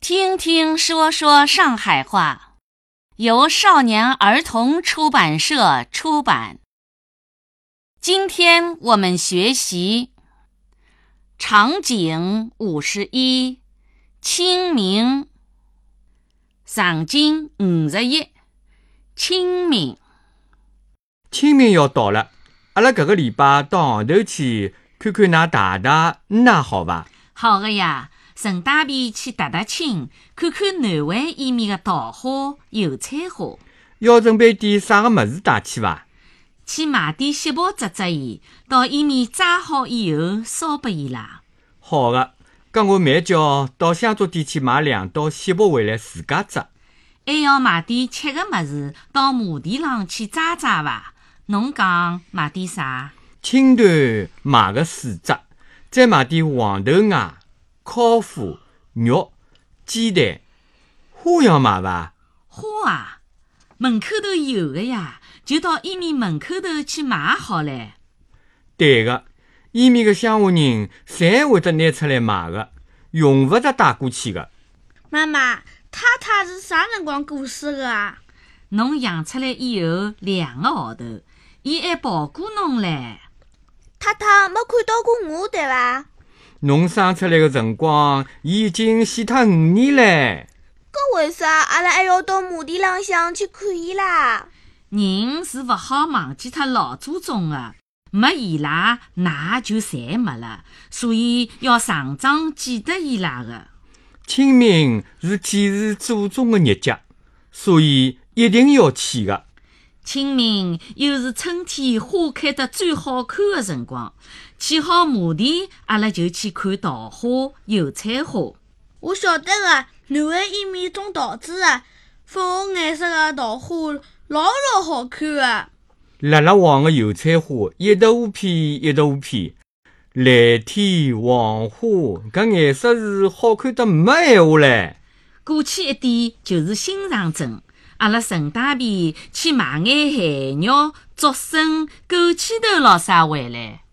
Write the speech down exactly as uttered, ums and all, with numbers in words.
听听说说上海话，由少年儿童出版社出版。今天我们学习场景五十一，清明。场景五十一，清明。 清明要到了，阿拉搿个礼拜到行头去看看㑚大大，㑚好伐？ 好个呀，顺带便去踏踏青，看看南湾伊面的桃花、油菜花。 要准备点啥个物事带去伐？ 去买点锡箔折折伊，到伊面扎好以后烧拨伊拉。 好个，咁我慢叫到香烛店去买两道锡箔回来自家折。 还要买点吃的物事，到马蹄浪去扎扎伐？侬讲买点啥？ 青团买个四只，再买点黄豆芽、烤麸、肉、鸡蛋。花要买伐？ 花啊，门口头有个呀，就到伊面门口头去买好唻。 对个，伊面个乡下人侪会得拿出来卖个，用勿着带过去个。 妈妈，太太是啥辰光过世的啊？ 侬养出来以后两个号头，伊还抱过侬唻。 太太没看到过我，对伐？ 侬生出来个辰光，伊已经死脱五年唻。 搿为啥阿拉还要到马蹄浪向去看伊啦？ 人是勿好忘记脱老祖宗的，没伊拉，㑚就侪没了，所以要常常记得伊拉的。 清明是祭祀祖宗的日节，所以一定要去的。 清明又是春天花开得最好看的辰光，起好马蹄，阿拉就去看桃花、油菜花。 我晓得个，南湾伊面种桃子的，粉红颜色的桃花老老好看的。 辣辣黄的油菜花，一头片一头片，蓝天黄花，搿颜色是好看得没闲话唻。 过去一点就是新场镇，阿拉顺带便去买眼海肉、竹笋、枸杞头咾啥回来。